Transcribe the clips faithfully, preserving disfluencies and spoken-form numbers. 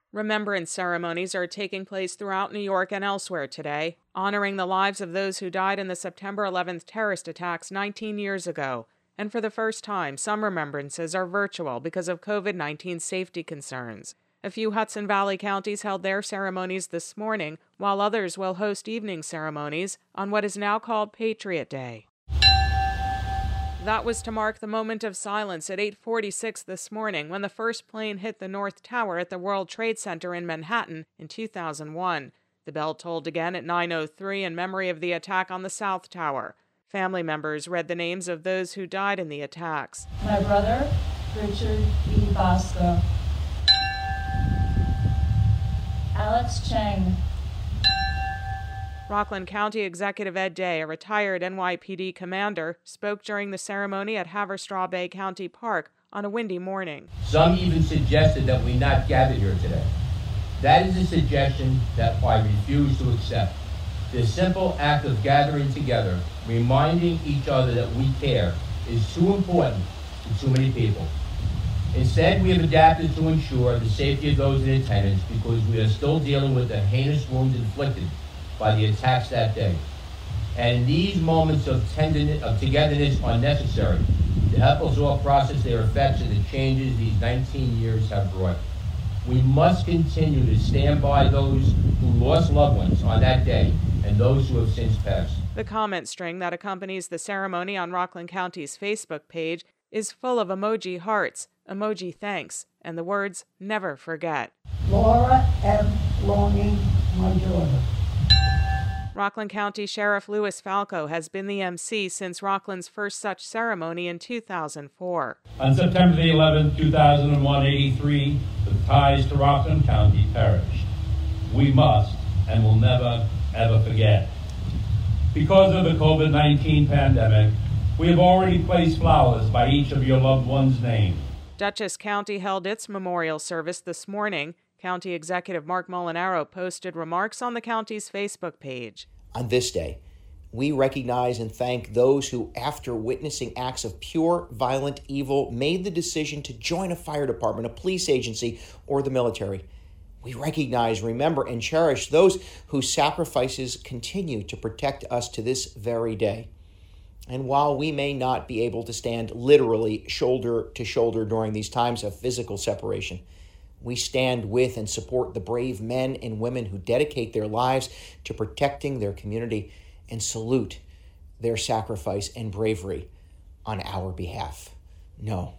Remembrance ceremonies are taking place throughout New York and elsewhere today, honoring the lives of those who died in the September eleventh terrorist attacks nineteen years ago. And for the first time, some remembrances are virtual because of COVID nineteen safety concerns. A few Hudson Valley counties held their ceremonies this morning, while others will host evening ceremonies on what is now called Patriot Day. That was to mark the moment of silence at eight forty-six this morning when the first plane hit the North Tower at the World Trade Center in Manhattan in two thousand one. The bell tolled again at nine oh three in memory of the attack on the South Tower. Family members read the names of those who died in the attacks. My brother, Richard E. Bosco. Alex Chang. Rockland County Executive Ed Day, a retired N Y P D commander, spoke during the ceremony at Haverstraw Bay County Park on a windy morning. Some even suggested that we not gather here today. That is a suggestion that I refuse to accept. This simple act of gathering together, reminding each other that we care, is too important to too many people. Instead, we have adapted to ensure the safety of those in attendance because we are still dealing with the heinous wounds inflicted by the attacks that day. And these moments of, tenderness, of togetherness are necessary to help us all process their effects and the changes these nineteen years have brought. We must continue to stand by those who lost loved ones on that day and those who have since passed. The comment string that accompanies the ceremony on Rockland County's Facebook page is full of emoji hearts, emoji thanks, and the words never forget. Laura M. Longy, my daughter. Rockland County Sheriff Louis Falco has been the M C since Rockland's first such ceremony in two thousand four. On September the eleventh, two thousand one, eighty-three, the ties to Rockland County perished. We must and will never, ever forget. Because of the COVID nineteen pandemic, we have already placed flowers by each of your loved one's name. Dutchess County held its memorial service this morning. County Executive Mark Molinaro posted remarks on the county's Facebook page. On this day, we recognize and thank those who, after witnessing acts of pure, violent evil, made the decision to join a fire department, a police agency, or the military. We recognize, remember, and cherish those whose sacrifices continue to protect us to this very day. And while we may not be able to stand literally shoulder to shoulder during these times of physical separation, we stand with and support the brave men and women who dedicate their lives to protecting their community and salute their sacrifice and bravery on our behalf. No,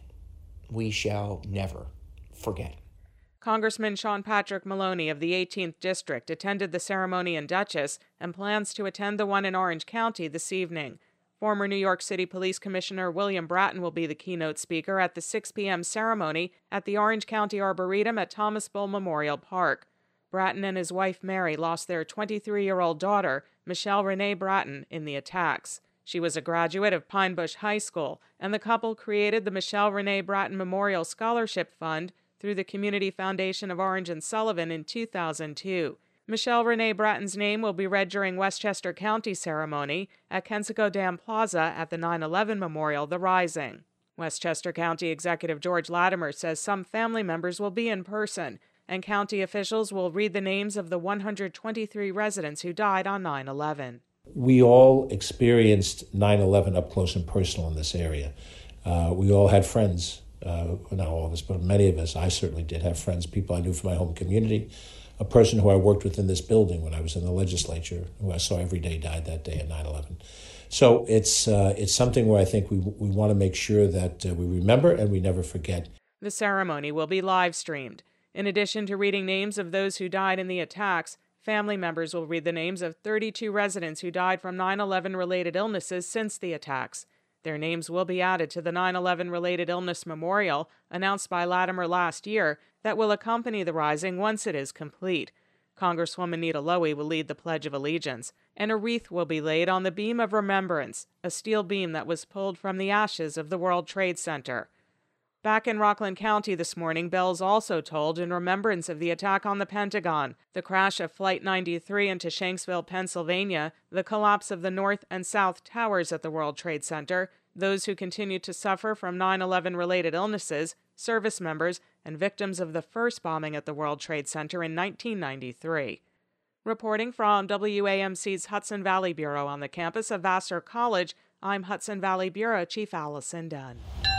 we shall never forget. Congressman Sean Patrick Maloney of the eighteenth District attended the ceremony in Dutchess and plans to attend the one in Orange County this evening. Former New York City Police Commissioner William Bratton will be the keynote speaker at the six p.m. ceremony at the Orange County Arboretum at Thomas Bull Memorial Park. Bratton and his wife Mary lost their twenty-three-year-old daughter, Michelle Renee Bratton, in the attacks. She was a graduate of Pine Bush High School, and the couple created the Michelle Renee Bratton Memorial Scholarship Fund through the Community Foundation of Orange and Sullivan in two thousand two. Michelle Renee Bratton's name will be read during Westchester County ceremony at Kensico Dam Plaza at the nine eleven Memorial, The Rising. Westchester County Executive George Latimer says some family members will be in person, and county officials will read the names of the one hundred twenty-three residents who died on nine eleven. We all experienced nine eleven up close and personal in this area. Uh, we all had friends, uh, not all of us, but many of us. I certainly did have friends, people I knew from my home community. A person who I worked with in this building when I was in the legislature, who I saw every day, died that day at nine eleven. So it's uh, it's something where I think we we want to make sure that uh, we remember and we never forget. The ceremony will be live streamed. In addition to reading names of those who died in the attacks, family members will read the names of thirty-two residents who died from nine eleven related illnesses since the attacks. Their names will be added to the nine eleven related illness memorial announced by Latimer last year that will accompany the Rising once it is complete. Congresswoman Nita Lowey will lead the Pledge of Allegiance, and a wreath will be laid on the Beam of Remembrance, a steel beam that was pulled from the ashes of the World Trade Center. Back in Rockland County this morning, bells also tolled in remembrance of the attack on the Pentagon, the crash of Flight ninety-three into Shanksville, Pennsylvania, the collapse of the North and South Towers at the World Trade Center, those who continue to suffer from nine eleven related illnesses, service members, and victims of the first bombing at the World Trade Center in nineteen ninety-three. Reporting from W A M C's Hudson Valley Bureau on the campus of Vassar College, I'm Hudson Valley Bureau Chief Allison Dunn.